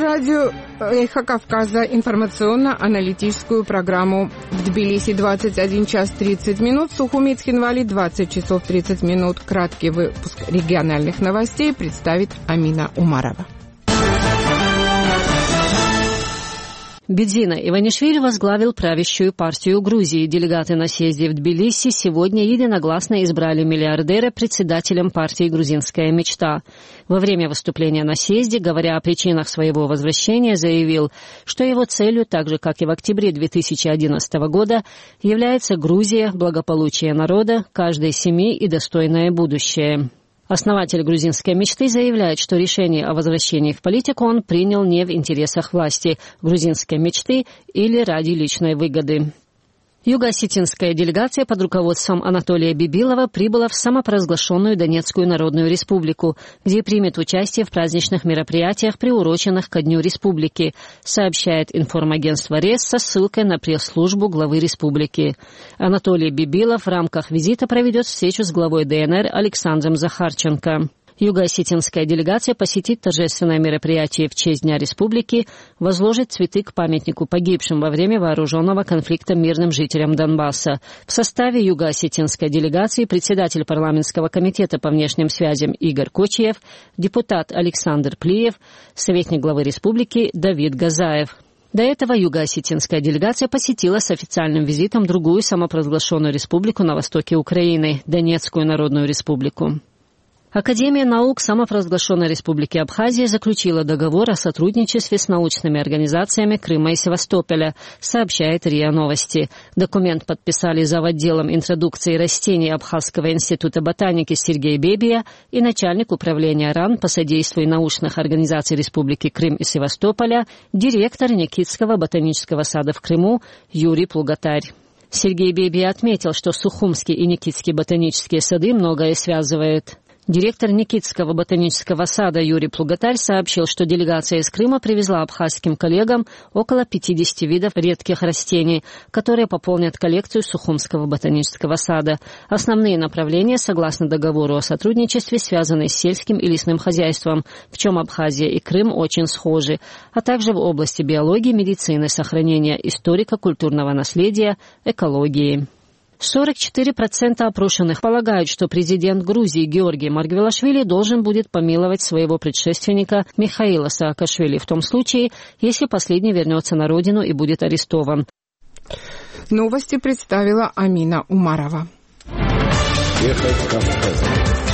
радио «Эхо Кавказа» информационно-аналитическую программу. В Тбилиси 21 час 30 минут, Сухуми и Цхинвали 20 часов 30 минут. Краткий выпуск региональных новостей представит Амина Умарова. Бидзина Иванишвили возглавил правящую партию Грузии. Делегаты на съезде в Тбилиси сегодня единогласно избрали миллиардера председателем партии «Грузинская мечта». Во время выступления на съезде, говоря о причинах своего возвращения, заявил, что его целью, так же как и в октябре 2011 года, является Грузия, благополучие народа, каждой семьи и достойное будущее. Основатель «Грузинской мечты» заявляет, что решение о возвращении в политику он принял не в интересах власти грузинской мечты или ради личной выгоды. Юго-осетинская делегация под руководством Анатолия Бибилова прибыла в самопровозглашенную Донецкую Народную Республику, где примет участие в праздничных мероприятиях, приуроченных ко Дню Республики, сообщает информагентство РЕС со ссылкой на пресс-службу главы республики. Анатолий Бибилов в рамках визита проведет встречу с главой ДНР Александром Захарченко. Юго-осетинская делегация посетит торжественное мероприятие в честь Дня Республики, возложит цветы к памятнику погибшим во время вооруженного конфликта мирным жителям Донбасса. В составе юго-осетинской делегации председатель парламентского комитета по внешним связям Игорь Кочиев, депутат Александр Плиев, советник главы республики Давид Газаев. До этого юго-осетинская делегация посетила с официальным визитом другую самопровозглашенную республику на востоке Украины – Донецкую Народную Республику. Академия наук самопровозглашенной Республики Абхазия заключила договор о сотрудничестве с научными организациями Крыма и Севастополя, сообщает РИА Новости. Документ подписали завотделом интродукции растений Абхазского института ботаники Сергей Бебия и начальник управления РАН по содействию научных организаций Республики Крым и Севастополя, директор Никитского ботанического сада в Крыму Юрий Плугатарь. Сергей Бебия отметил, что Сухумский и Никитский ботанические сады многое связывает. Директор Никитского ботанического сада Юрий Плугатарь сообщил, что делегация из Крыма привезла абхазским коллегам около 50 видов редких растений, которые пополнят коллекцию Сухумского ботанического сада. Основные направления, согласно договору о сотрудничестве, связаны с сельским и лесным хозяйством, в чем Абхазия и Крым очень схожи, а также в области биологии, медицины, сохранения историко-культурного наследия, экологии. 44% опрошенных полагают, что президент Грузии Георгий Маргвелашвили должен будет помиловать своего предшественника Михаила Саакашвили в том случае, если последний вернется на родину и будет арестован. Новости представила Амина Умарова. Эхо Кавказа.